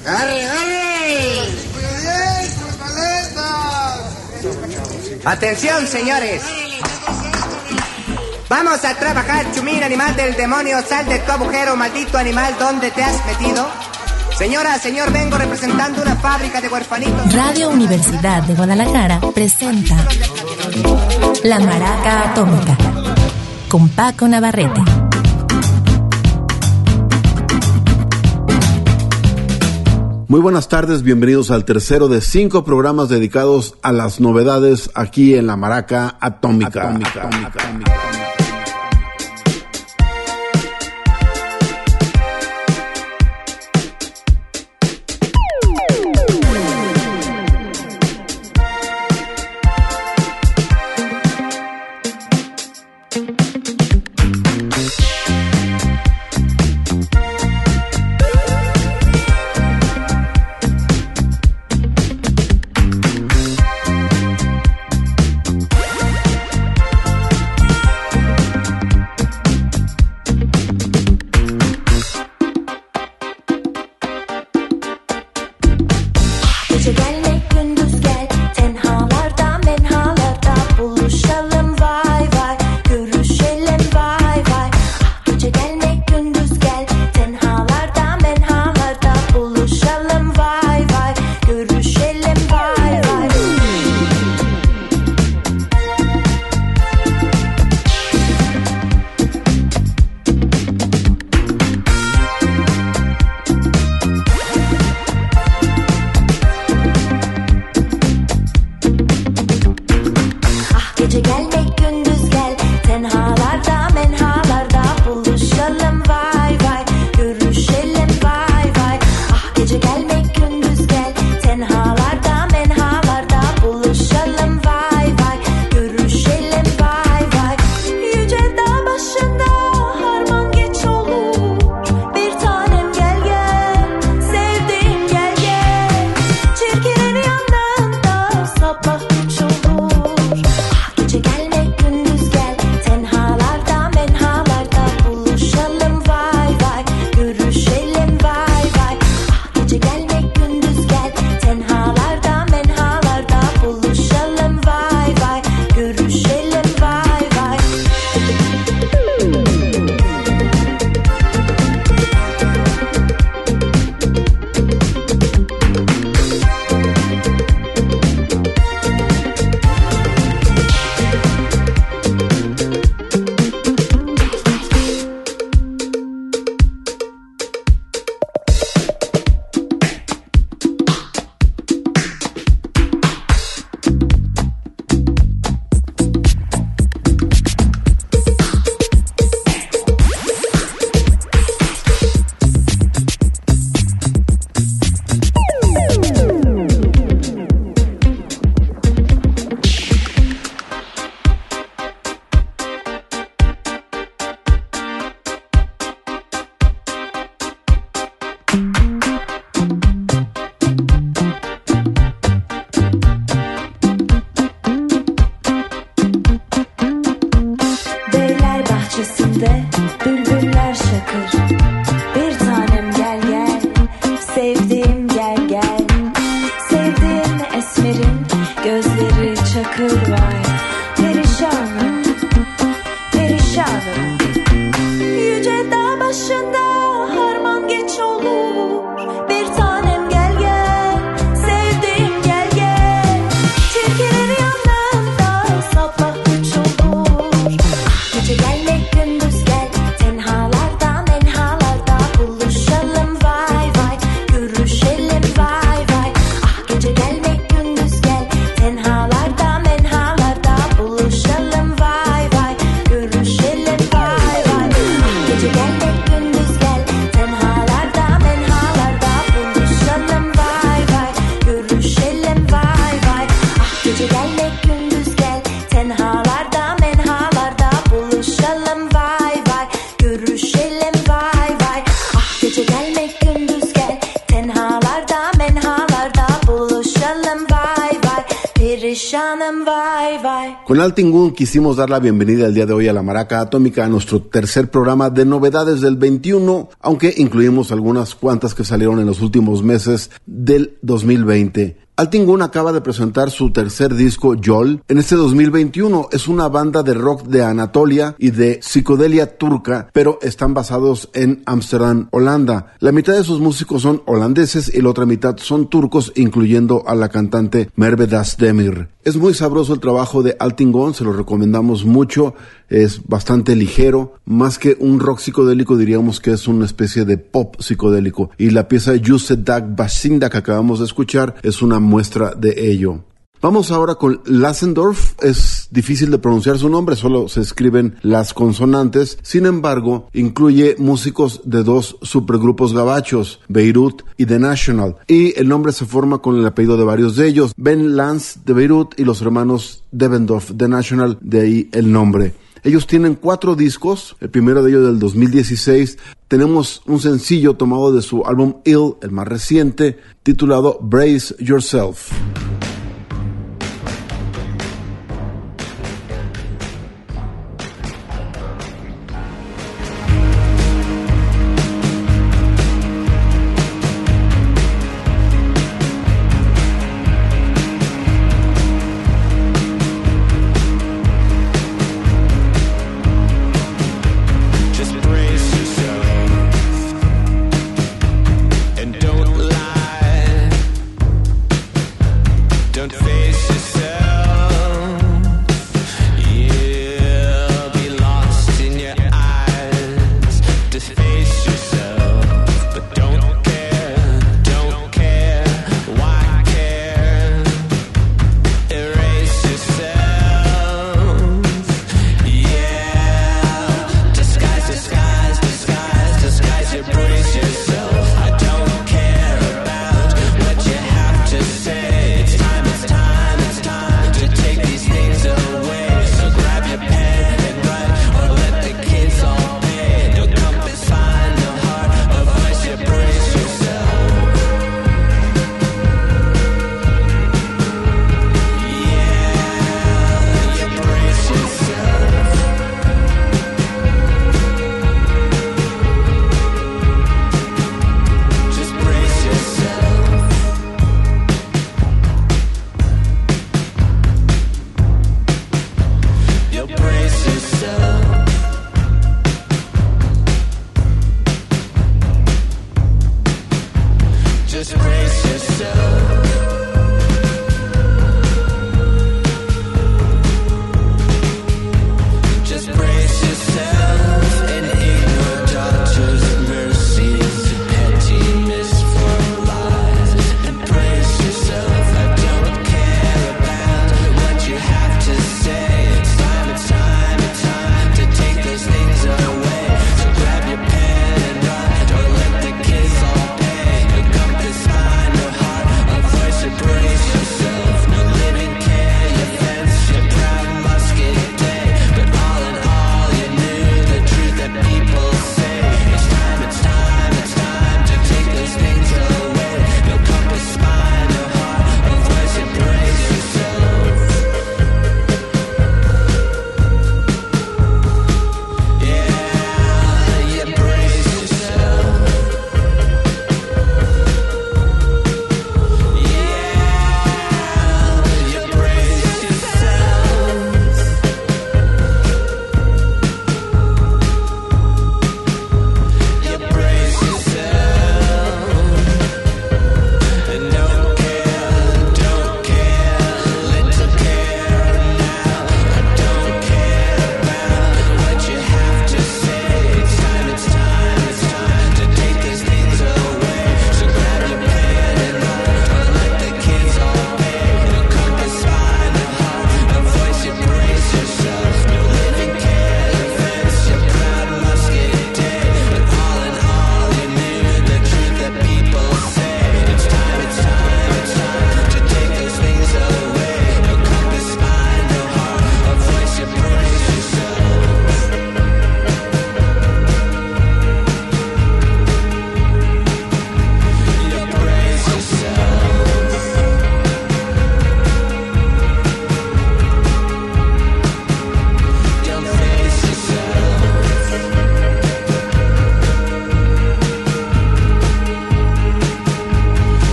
¡Arre, arre! Atención, señores. Vamos a trabajar, chumín, animal del demonio. Sal de tu agujero, maldito animal, ¿dónde te has metido? Señora, señor, vengo representando una fábrica de huerfanitos. Radio Universidad de Guadalajara presenta La Maraca Atómica con Paco Navarrete. Muy buenas tardes, bienvenidos al tercero de 5 programas dedicados a las novedades aquí en La Maraca Atómica. Tenhalarda menhalarda Con Altingun quisimos dar la bienvenida el día de hoy a la Maraca Atómica, a nuestro tercer programa de novedades del 21, aunque incluimos algunas cuantas que salieron en los últimos meses del 2020. Altingun acaba de presentar su tercer disco, Yol, en este 2021. Es una banda de rock de Anatolia y de psicodelia turca, pero están basados en Ámsterdam, Holanda. La mitad de sus músicos son holandeses y la otra mitad son turcos, incluyendo a la cantante Merve Dasdemir. Es muy sabroso el trabajo de Altingun, se lo recomendamos mucho. Es bastante ligero, más que un rock psicodélico diríamos que es una especie de pop psicodélico, y la pieza Yusedak Basinda que acabamos de escuchar es una muestra de ello. Vamos ahora con Lassendorf. Es difícil de pronunciar su nombre, solo se escriben las consonantes. Sin embargo, incluye músicos de dos supergrupos gabachos, Beirut y The National. Y el nombre se forma con el apellido de varios de ellos, Ben Lance de Beirut y los hermanos Devendorf de National, de ahí el nombre. Ellos tienen 4 discos, el primero de ellos del 2016. Tenemos un sencillo tomado de su álbum Ill, el más reciente, titulado Brace Yourself.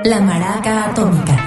La Maraca Atómica.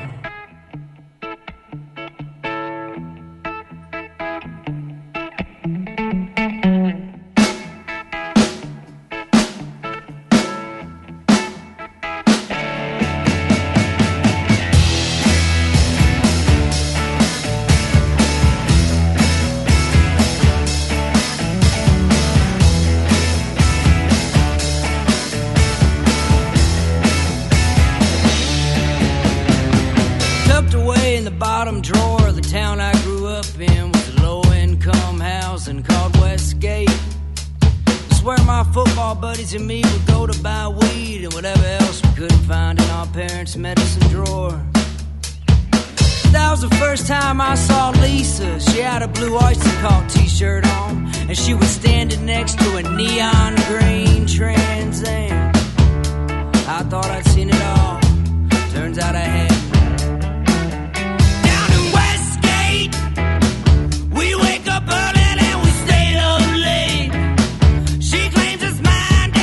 And me would go to buy weed and whatever else we couldn't find in our parents' medicine drawer. That was the first time I saw Lisa. She had a blue Oyster Cult t-shirt on, and she was standing next to a neon green Trans Am. I thought I'd seen it all. Turns out I hadn't. Down in Westgate, we wake up early and we stay up late. She claims it's mine.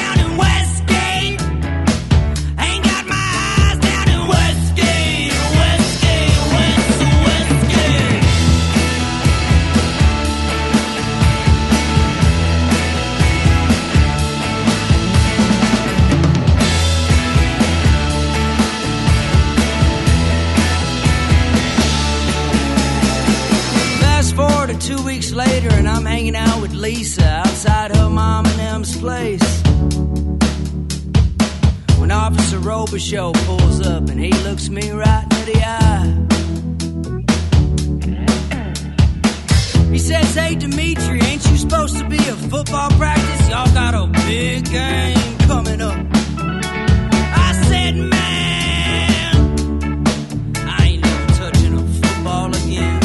Forward to 2 weeks later, and I'm hanging out with Lisa outside her mom and them's place. When Officer Robichaux pulls up and he looks me right in the eye. He says, "Hey Dimitri, ain't you supposed to be at football practice? Y'all got a big game coming up." I said, "Man, I ain't never touching a football again."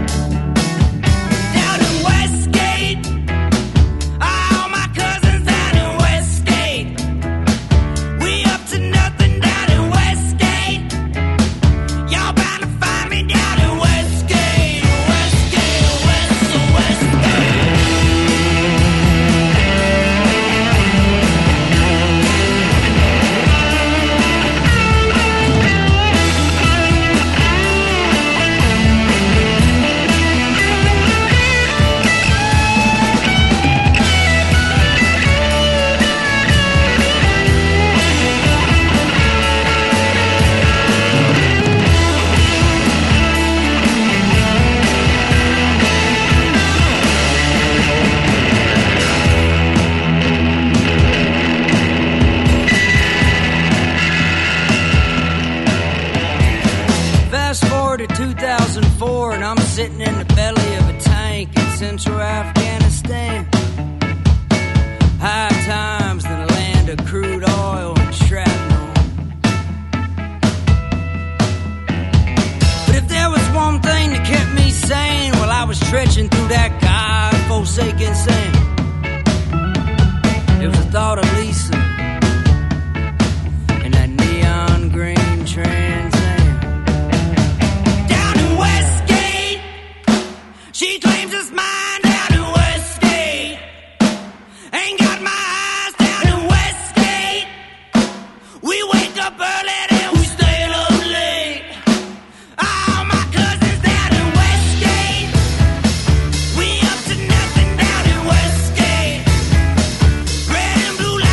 To 2004, and I'm sitting in the belly of a tank in central Afghanistan. High times in the land of crude oil and shrapnel. But if there was one thing that kept me sane while I was stretching through that God-forsaken sand, it was the thought of Lisa and that neon green Trans Am. She claims it's mine down in Westgate. Ain't got my eyes down in Westgate. We wake up early and we stay up late. All my cousins down in Westgate. We up to nothing down in Westgate. Red and blue lights.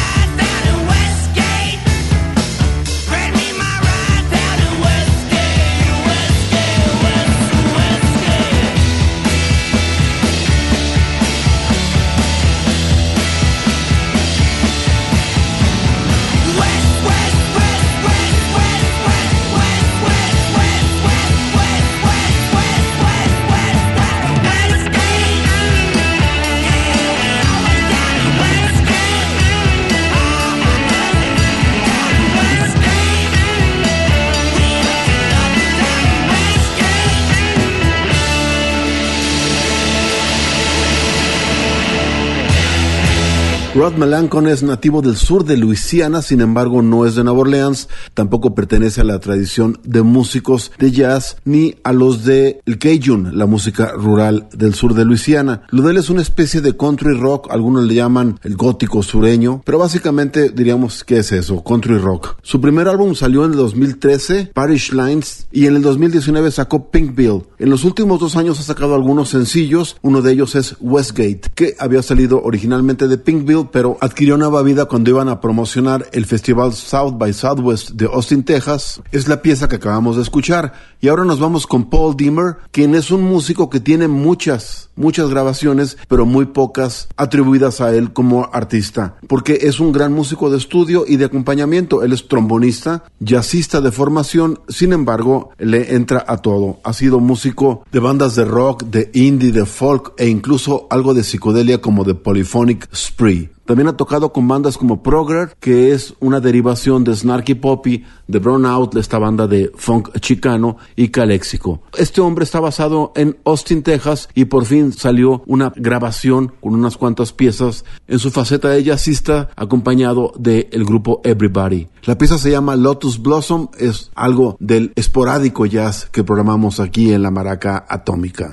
Rod Melancon es nativo del sur de Luisiana, sin embargo no es de Nueva Orleans, tampoco pertenece a la tradición de músicos de jazz ni a los de el Cajun, la música rural del sur de Luisiana. Lo de él es una especie de country rock, algunos le llaman el gótico sureño, pero básicamente diríamos que es eso, country rock. Su primer álbum salió en el 2013, Parish Lines, y en el 2019 sacó Pinkville. En los últimos 2 años ha sacado algunos sencillos, uno de ellos es Westgate, que había salido originalmente de Pinkville, pero adquirió nueva vida cuando iban a promocionar el festival South by Southwest de Austin, Texas. Es la pieza que acabamos de escuchar. Y ahora nos vamos con Paul Demer, quien es un músico que tiene muchas grabaciones, pero muy pocas atribuidas a él como artista, porque es un gran músico de estudio y de acompañamiento. Él es trombonista, jazzista de formación, sin embargo, le entra a todo. Ha sido músico de bandas de rock, de indie, de folk e incluso algo de psicodelia como The Polyphonic Spree. También ha tocado con bandas como Progress, que es una derivación de Snarky Puppy, de Brown Out, esta banda de funk chicano, y Calexico. Este hombre está basado en Austin, Texas, y por fin salió una grabación con unas cuantas piezas en su faceta de jazzista, acompañado del grupo Everybody. La pieza se llama Lotus Blossom, es algo del esporádico jazz que programamos aquí en la Maraca Atómica.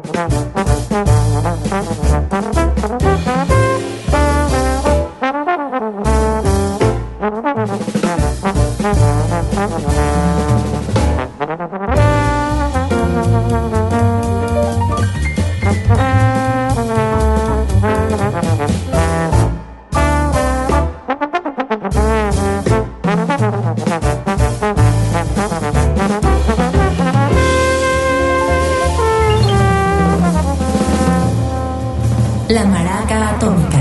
La Maraca Atómica.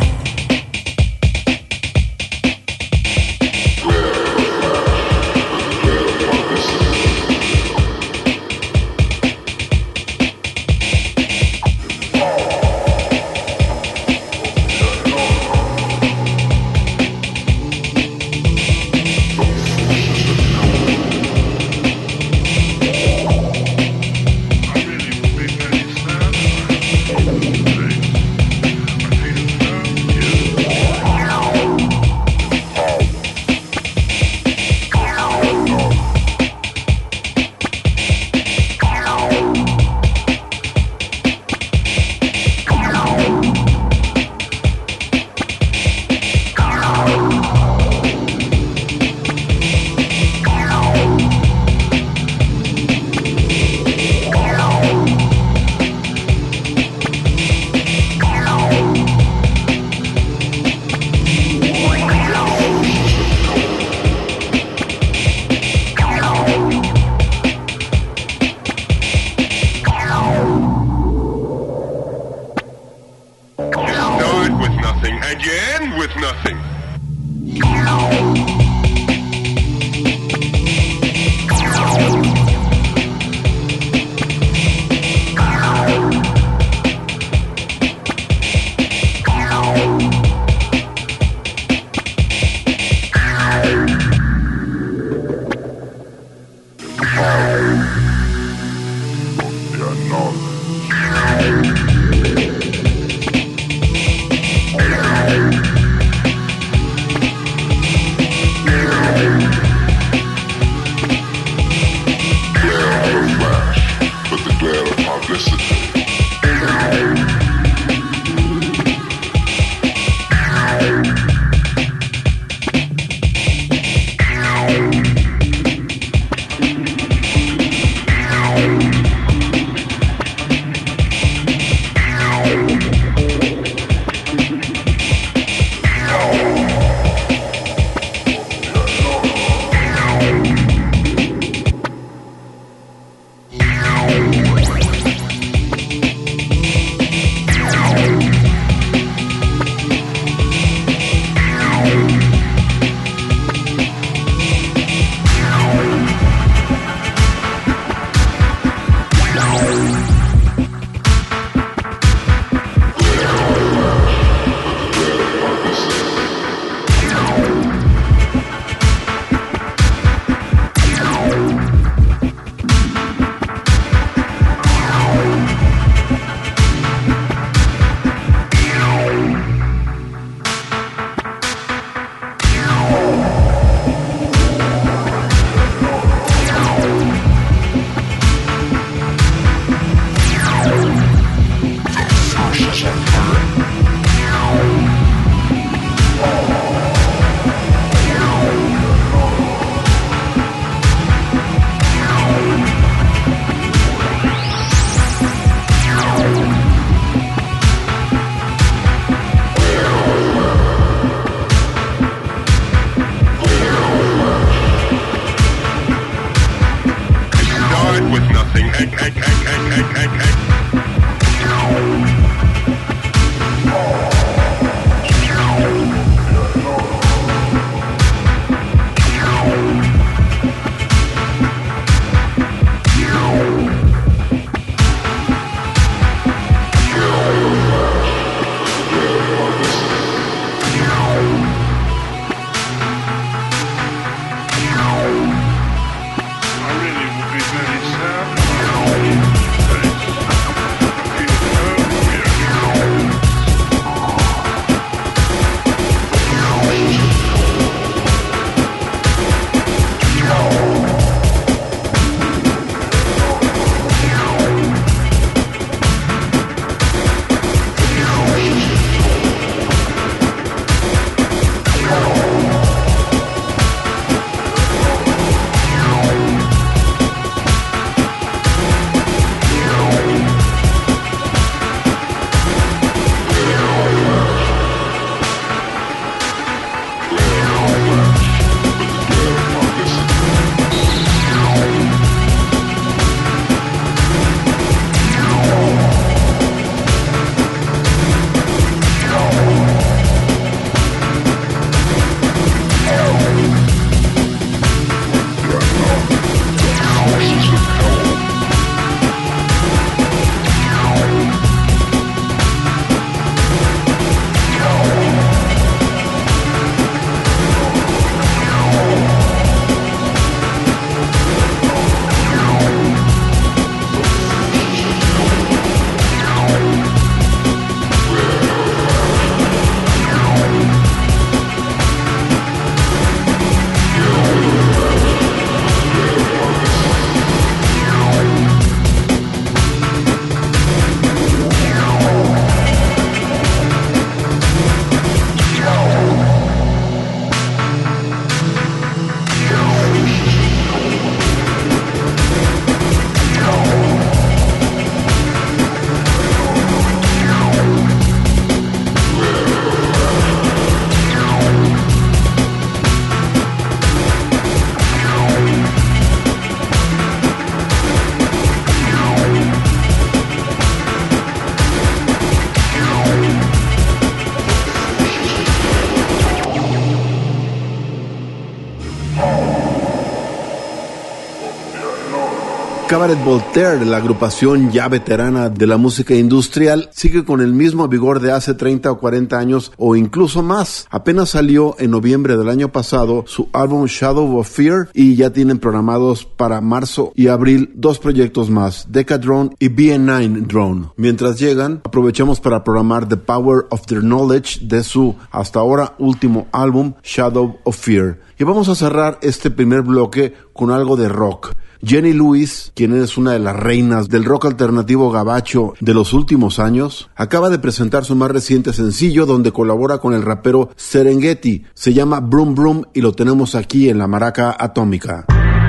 Cabaret Voltaire, la agrupación ya veterana de la música industrial, sigue con el mismo vigor de hace 30 o 40 años o incluso más. Apenas salió en noviembre del año pasado su álbum Shadow of Fear y ya tienen programados para marzo y abril 2 proyectos más, Decadrone y BN9 Drone. Mientras llegan, aprovechamos para programar The Power of Their Knowledge de su hasta ahora último álbum Shadow of Fear. Y vamos a cerrar este primer bloque con algo de rock. Jenny Lewis, quien es una de las reinas del rock alternativo gabacho de los últimos años, acaba de presentar su más reciente sencillo donde colabora con el rapero Serengeti. Se llama Broom Broom y lo tenemos aquí en la Maraca Atómica.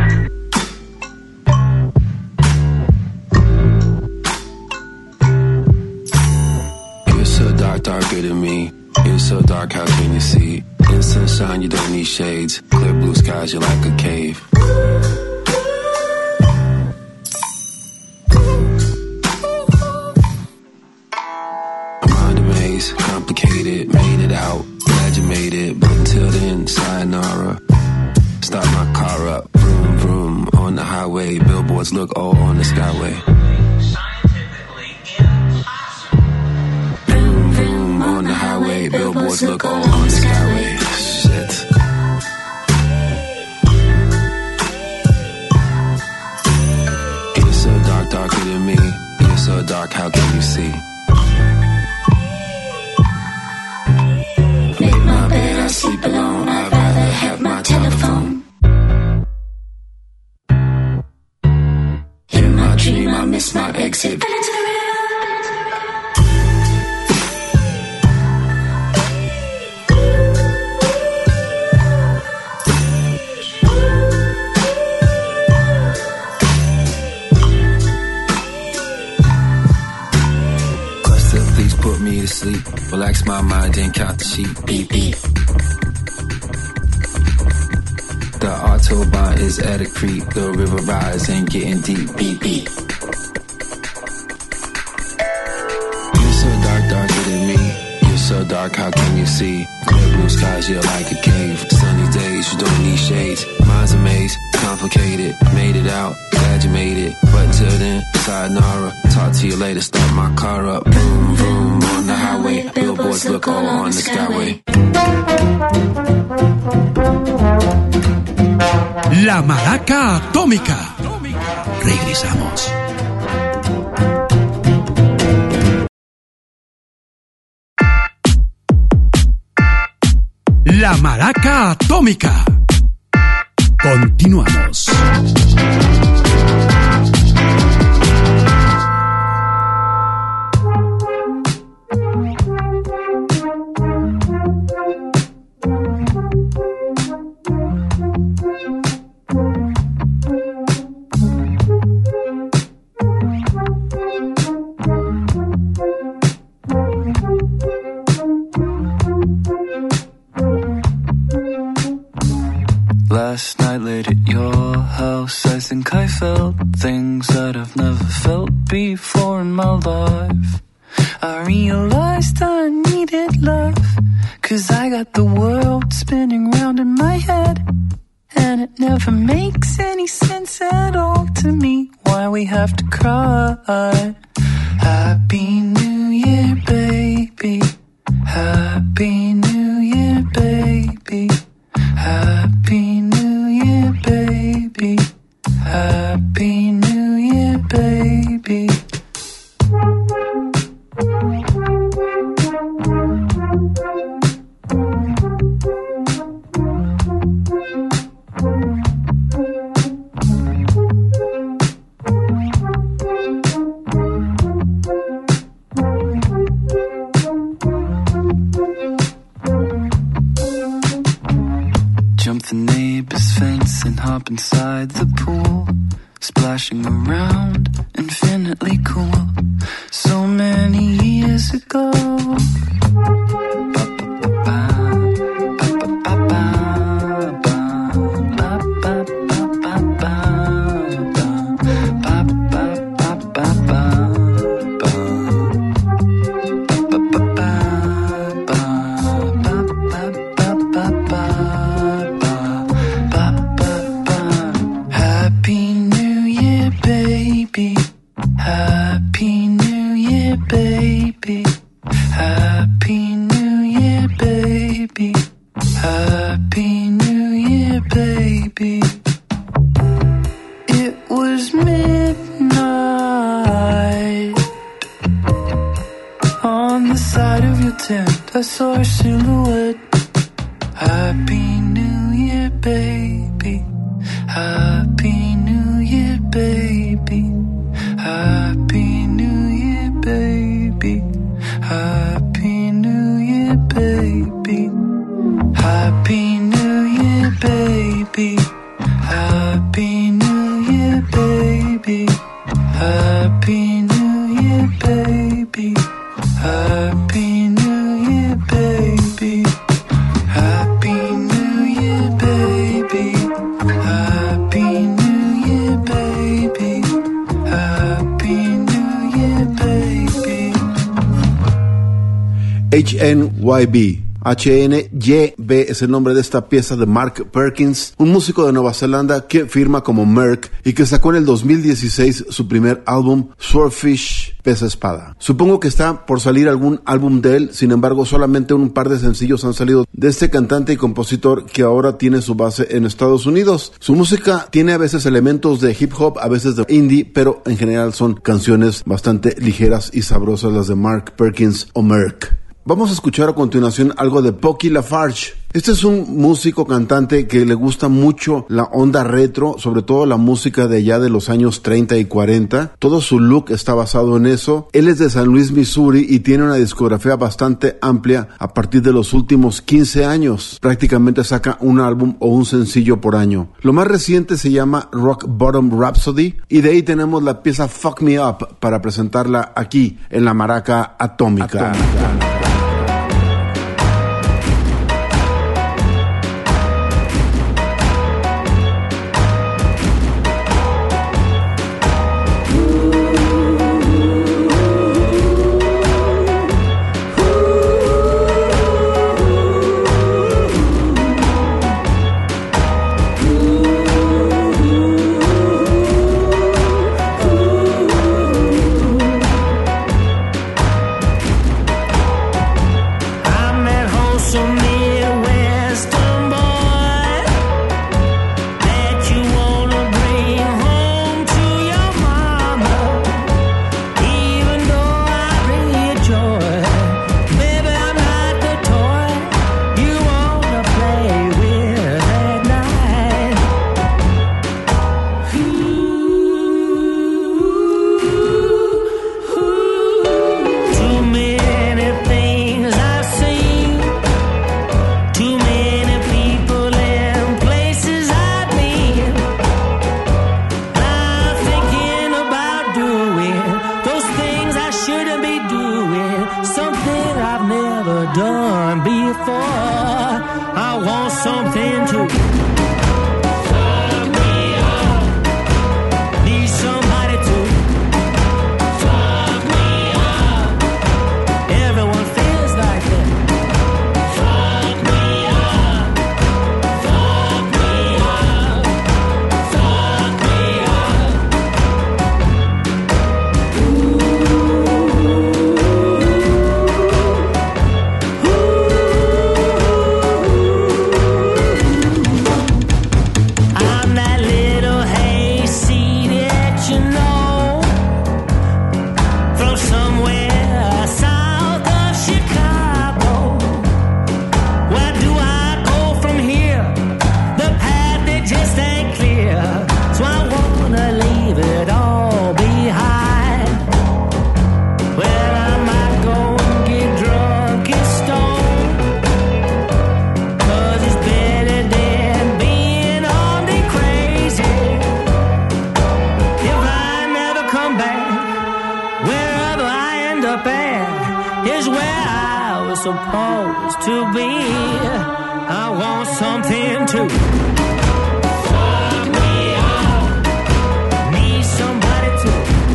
You're so dark, darker than me. You're so dark, how can you see? In sunshine, you don't need shades. Clear blue skies, you're like a cave. Complicated, made it out, glad you made it, but until then, sayonara. Start my car up, vroom vroom, on the highway, billboards look all on the skyway. Vroom vroom, on the highway, billboards look all on the skyway. Shit. You're so dark, darker than me. You're so dark, how can you see? I sleep alone, I'd rather have my telephone. In my dream, I miss my exit. Cluster, please put me to sleep. Relax my mind and count the sheep. Beep, beep. The Autobahn is at a creek. The river rise and getting deep. Beep, beep. You're so dark, darker than me. You're so dark, how can you see? Clear blue skies, you're like a cave. Sunny days, you don't need shades. Mind's a maze, complicated. Made it out, glad you made it. But until then, sayonara. Talk to you later, start my car up. Vroom, vroom, on the highway. Billboards look all on the skyway. La Maraca Atómica. Regresamos. La Maraca Atómica. Continuamos. Last night late at your house, I think I felt things that I've never felt before in my life. I realized I needed love, 'cause I got the world spinning round in my head, and it never makes any sense at all to me why we have to cry. Happy New Year, baby. Happy New Year, baby. Happy New Year, baby. Happy New Year, baby. Jump the neighbor's fence and hop inside the pool, splashing around, infinitely cool. So many years ago. Happy New Year, baby. baby. Happy New Year, baby. Happy New Year, baby. It was midnight. On the side of your tent, I saw a silhouette. Happy New Year, baby. Happy New Year, baby. Happy New Year, baby. Happy New Year, baby. Happy New Year, baby. Happy New Year, baby. Happy New Year, baby. Happy New Year, baby. Happy New Year, baby. Happy New Year, baby. Happy New Year, baby. HNYB. HNYB es el nombre de esta pieza de Mark Perkins, un músico de Nueva Zelanda que firma como Merc y que sacó en el 2016 su primer álbum, Swordfish, Pez Espada. Supongo que está por salir algún álbum de él, sin embargo solamente un par de sencillos han salido de este cantante y compositor que ahora tiene su base en Estados Unidos. Su música tiene a veces elementos de hip hop, a veces de indie, pero en general son canciones bastante ligeras y sabrosas las de Mark Perkins o Merc. Vamos a escuchar a continuación algo de Pocky Lafarge. Este es un músico cantante que le gusta mucho la onda retro, sobre todo la música de allá de los años 30 y 40. Todo su look está basado en eso. Él es de San Luis, Missouri y tiene una discografía bastante amplia a partir de los últimos 15 años. Prácticamente saca un álbum o un sencillo por año. Lo más reciente se llama Rock Bottom Rhapsody y de ahí tenemos la pieza Fuck Me Up para presentarla aquí en la Maraca Atómica. Supposed to be. I want something to fuck me up. Need somebody to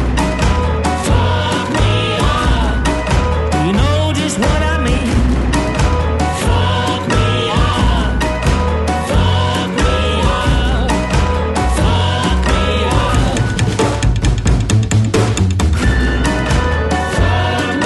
fuck me up. You know just what I mean. Fuck me up. Fuck me up. Fuck me up. Fuck me up.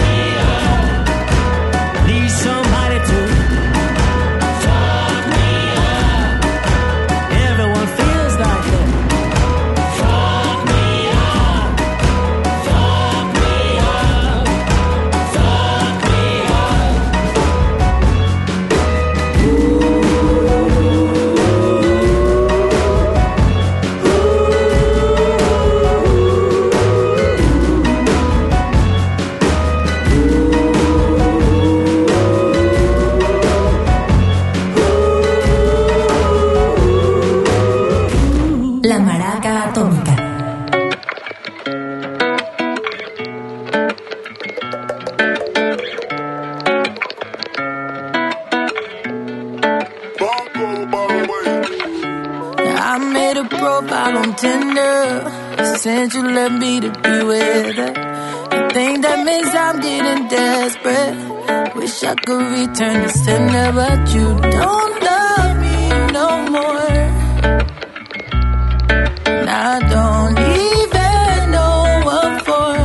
tender since you left me to be with her. The thing that makes I'm getting desperate. Wish I could return the sender, but you don't love me no more. And I don't even know what for.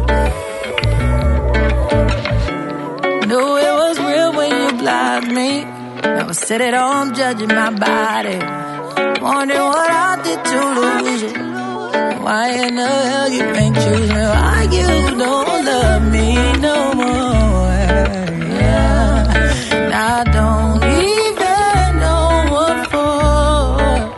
Knew it was real when you blocked me. Never sit at home judging my body. Wondering what I did to lose you. Why in the hell you ain't choose me? Why you don't love me no more? Yeah, and I don't even know what for.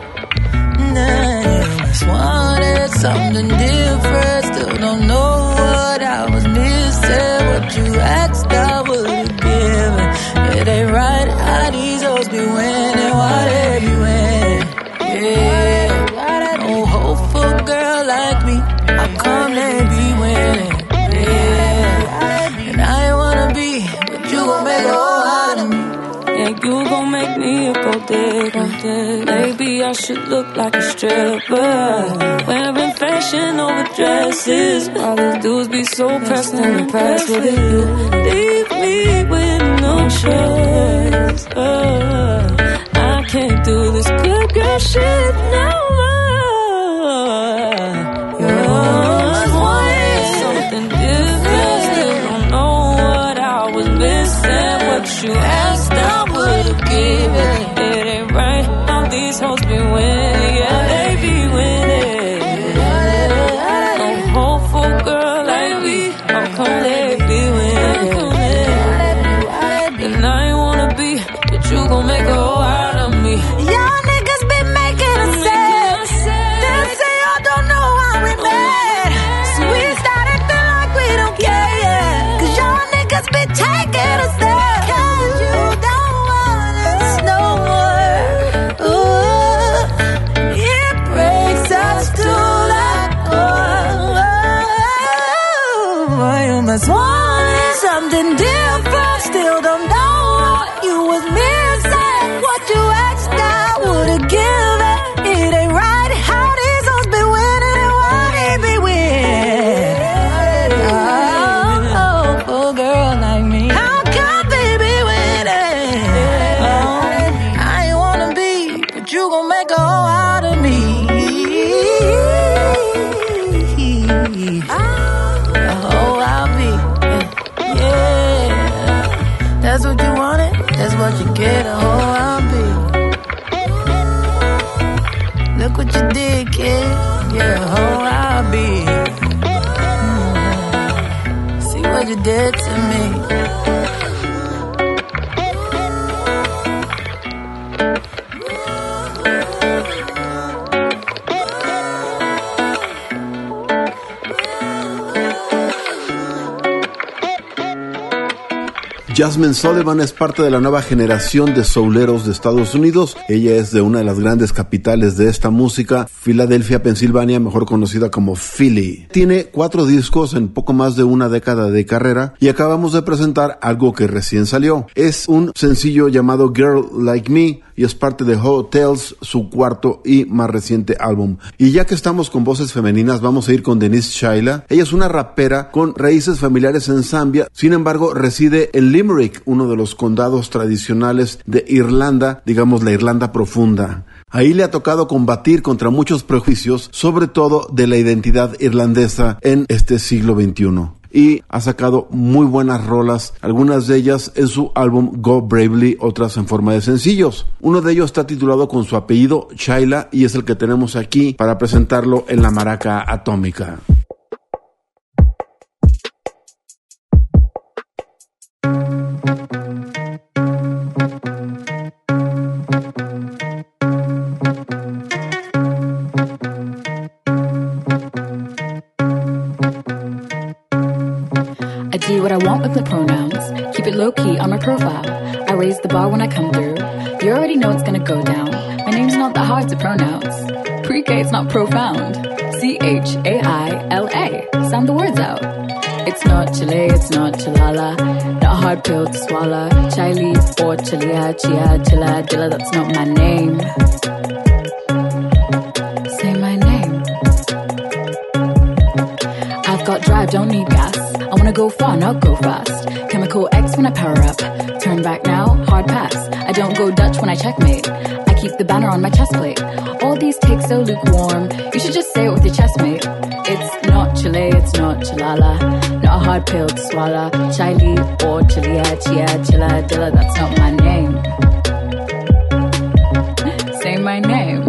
Nah, just wanted something different. Still don't know what I was missing. What you asked I would've given. It ain't right how these hoes be winning. Why they be winning? Yeah, no hope for a girl like me. How come they be winning? Yeah, and I ain't wanna be, but you gon' make it all out of me. Yeah, you gon' make me a gold digger. Maybe I should look like a stripper, wearing fashion over dresses. All these dudes be so pressed and impressed with you. Leave me with no choice. I can't do this good girl shit no more. You always wanted something different. Still don't know what I was missing. What you asked I would've given. It ain't right how these hoes be winning. Yeah, they be winning. No hope for a girl like me. How come they be winning? And I ain't wanna be, but you gon' make a hoe out of me. Y'all niggas be making a sense. They say I don't know how we met. So we start acting like we don't care yet. Cause y'all niggas be taking us there. Cause you don't want us no more. Ooh, it breaks us to the core. You must want something different. Still don't know what you was missing. What you asked I would've given. It ain't right how these hoes be winning and why they be winning. Oh, for a girl like me. How come they be winning? Oh, I ain't wanna be, but you gon' make a hoe out of me. A hoe I'll be. Yeah, that's what you wanted. That's what you get. A hoe I'll be. Look what you did, kid. Yeah, a hoe I'll be. See what you did to me. Jazmine Sullivan es parte de la nueva generación de souleros de Estados Unidos. Ella es de una de las grandes capitales de esta música, Filadelfia, Pensilvania, mejor conocida como Philly. Tiene 4 discos en poco más de una década de carrera y acabamos de presentar algo que recién salió. Es un sencillo llamado Girl Like Me y es parte de Hotels, su cuarto y más reciente álbum. Y ya que estamos con voces femeninas, vamos a ir con Denise Shaila. Ella es una rapera con raíces familiares en Zambia, sin embargo reside en Limerick, uno de los condados tradicionales de Irlanda, digamos la Irlanda profunda. Ahí le ha tocado combatir contra muchos prejuicios, sobre todo de la identidad irlandesa en este siglo XXI. Y ha sacado muy buenas rolas, algunas de ellas en su álbum Go Bravely, otras en forma de sencillos. Uno de ellos está titulado con su apellido, Shaila, y es el que tenemos aquí para presentarlo en la Maraca Atómica. I do what I want with my pronouns. Keep it low-key on my profile. I raise the bar when I come through. You already know it's gonna go down. My name's not that hard to pronounce. Pre-K, it's not profound. C-H-A-I-L-A. Sound the words out. It's not Chile, it's not Chalala. Not a hard pill to swallow. Chile or Chilia, Chia, Chilla, Dilla, that's not my name. Say my name. drive, don't need gas. I wanna go far, not go fast. Chemical X when I power up. Turn back now, hard pass. I don't go Dutch when I checkmate. I keep the banner on my chest plate. All these takes so lukewarm. You should just say it with your chest, mate. It's not Chile, it's not Chilala. Not a hard pill to swallow. Chile or Chilia, Chia, Chilla, Dilla, that's not my name. Say my name.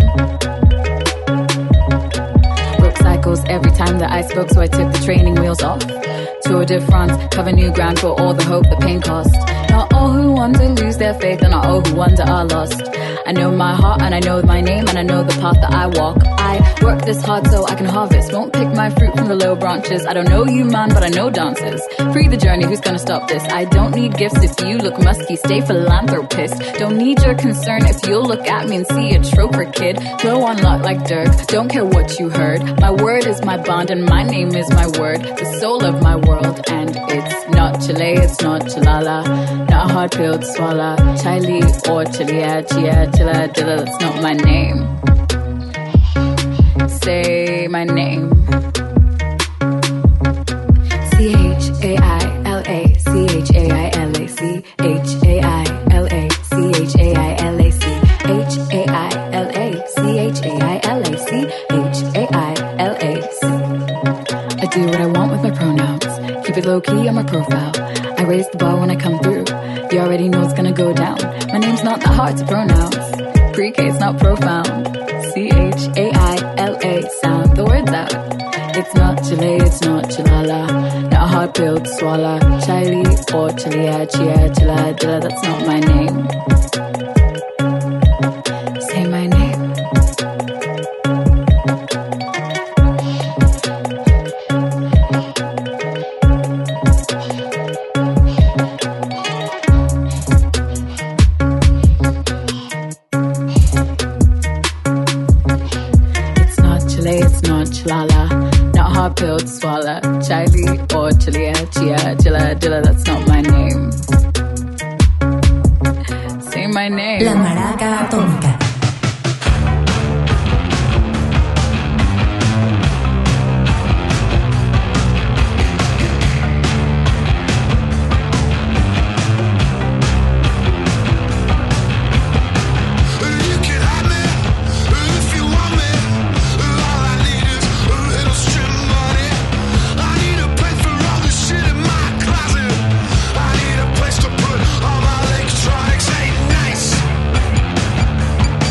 Broke cycles every time that I spoke, so I took the training wheels off. Tour de France, cover new ground for all the hope the pain cost. Not all who want to lose their faith, and not all who wonder are lost. I know my heart, and I know my name, and I know the path that I walk. I work this hard so I can harvest. Won't pick my fruit from the low branches. I don't know you, man, but I know dances. Free the journey, who's gonna stop this? I don't need gifts if you look musky. Stay philanthropist. Don't need your concern if you'll look at me and see a troker kid. Flow on luck like Dirk. Don't care what you heard. My word is my bond, and my name is my word. The soul of my world, and it's not Chile, it's not Chilala. Not a hard pill to swallow. Chile or Chilia, Chia, Chilla, Dilla, that's not my name. Say my name. Chaila, Chaila, Chaila, Chaila, Chaila, Chaila. I do what I want with my pronouns. Keep it low key on my profile. I raise the bar when I come through. You already know it's gonna go down. My name's not that hard to pronounce. Pre-K, it's not profound. Chaila, sound the words out. It's not Chile, it's not Chilala. Not a hard pill to swallow. Chile or Chilia, Chia, Chilla, Dilla, that's not my name. Say my name. Pill to swallow. Chile or Chilia, Chia, Chilla, Dilla, that's not my name. Say my name. La Maraca Atómica. Place to put all my electronics ain't nice.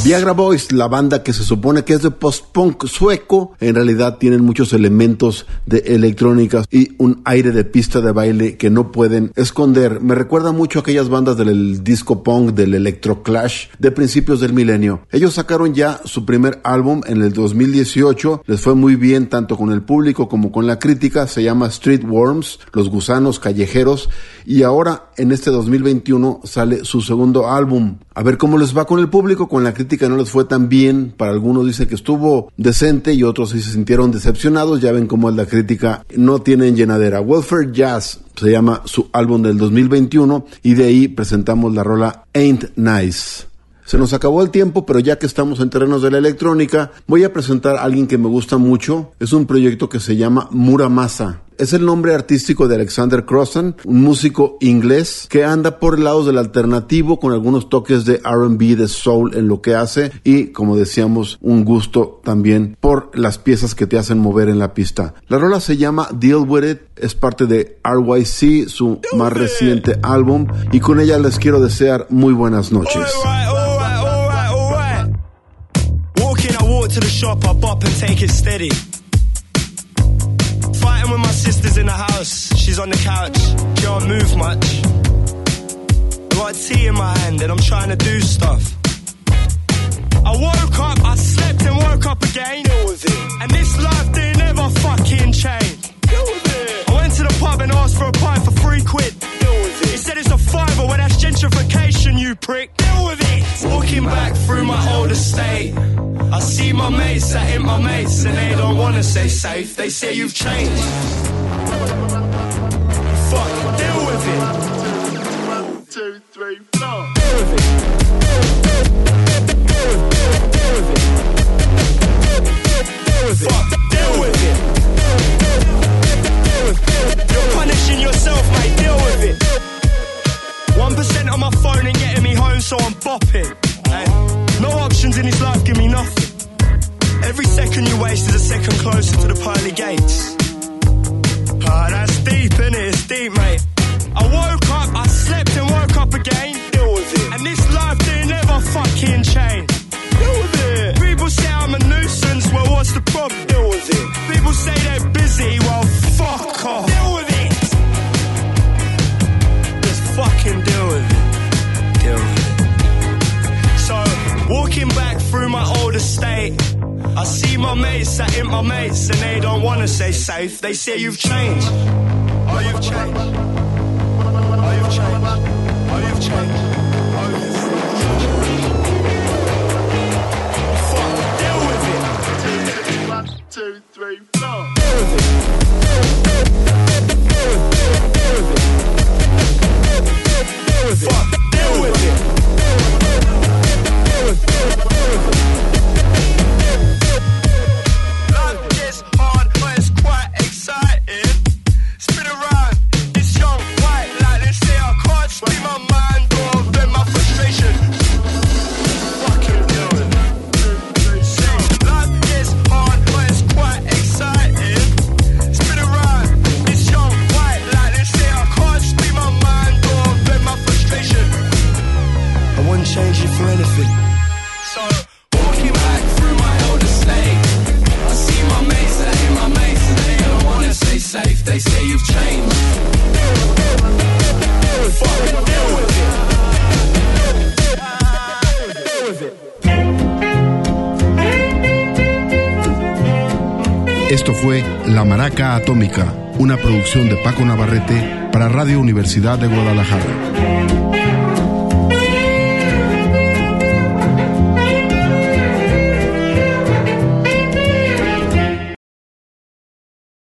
Viagra Boys, la banda que se supone que es de post-punk sueco, en realidad tienen muchos elementos de electrónica y un aire de pista de baile que no pueden esconder. Me recuerda mucho a aquellas bandas del disco punk, del electroclash de principios del milenio. Ellos sacaron ya su primer álbum en el 2018, les fue muy bien tanto con el público como con la crítica, se llama Street Worms, los gusanos callejeros, y ahora en este 2021 sale su segundo álbum. A ver cómo les va con el público, con la crítica no les fue tan bien, para algunos dicen que estuvo decente y otros sí se sintieron decepcionados, ya ven cómo es la crítica, no tienen llenadera. Welfare Jazz se llama su álbum del 2021 y de ahí presentamos la rola Ain't Nice. Se nos acabó el tiempo, pero ya que estamos en terrenos de la electrónica, voy a presentar a alguien que me gusta mucho. Es un proyecto que se llama Muramasa. Es el nombre artístico de Alexander Crossan, un músico inglés que anda por lados del alternativo con algunos toques de R&B, de soul en lo que hace y, como decíamos, un gusto también por las piezas que te hacen mover en la pista. La rola se llama Deal With It, es parte de RYC, su más reciente álbum, y con ella les quiero desear muy buenas noches. Walk to the shop, I bop and take it steady. Fighting with my sisters in the house, she's on the couch, can't move much. I got tea in my hand and I'm trying to do stuff. I woke up, I slept and woke up again. Deal with it. And this life didn't ever fucking change. Deal with it. I went to the pub and asked for a pint for £3. Deal with it. He said it's a fiver, well that's gentrification, you prick. Deal with it. Walking back through my old estate, I see my mates that ain't my mates and they don't wanna stay safe. They say you've changed. Fuck, deal with it. 1, 2, 3, 4. Deal with it. Fuck, deal with it. You're punishing yourself, mate, deal with it. 1% on my phone ain't getting me home, so I'm bopping. No options in this life give me nothing. Every second you waste is a second closer to the pearly gates. Ah, that's deep, innit? It's deep, mate. I woke up, I slept and woke up again. Deal with it. And this life didn't ever fucking change. Deal with it. People say I'm a nuisance, well what's the problem? Deal with it. People say they're busy, well fuck off. Deal with it. Just fucking deal with it. Deal with it. So, walking back through my old estate, I see my mates that ain't my mates and they don't wanna stay safe. They say you've changed. Oh, you've changed. Oh, you've changed. Oh, you've changed. Oh, you've changed. Fuck, deal with it. 1, 2, 3, 4. Deal with it. Fuck, deal with it. Life gets hard, but it's quite exciting. Spin around, it's young, white, like they say I can't speak my mind or vent my frustration. Fucking deal with it. See, life gets hard, but it's quite exciting. Spin around, it's young, white, like they say I can't speak my mind or vent my frustration. I wouldn't change it for anything. So, walking back through my old estate, I see my mates that ain't my mates and they don't wanna stay safe. They say you've changed. Fucking deal with it. Deal with it. Esto fue La Maraca Atómica, una producción de Paco Navarrete para Radio Universidad de Guadalajara.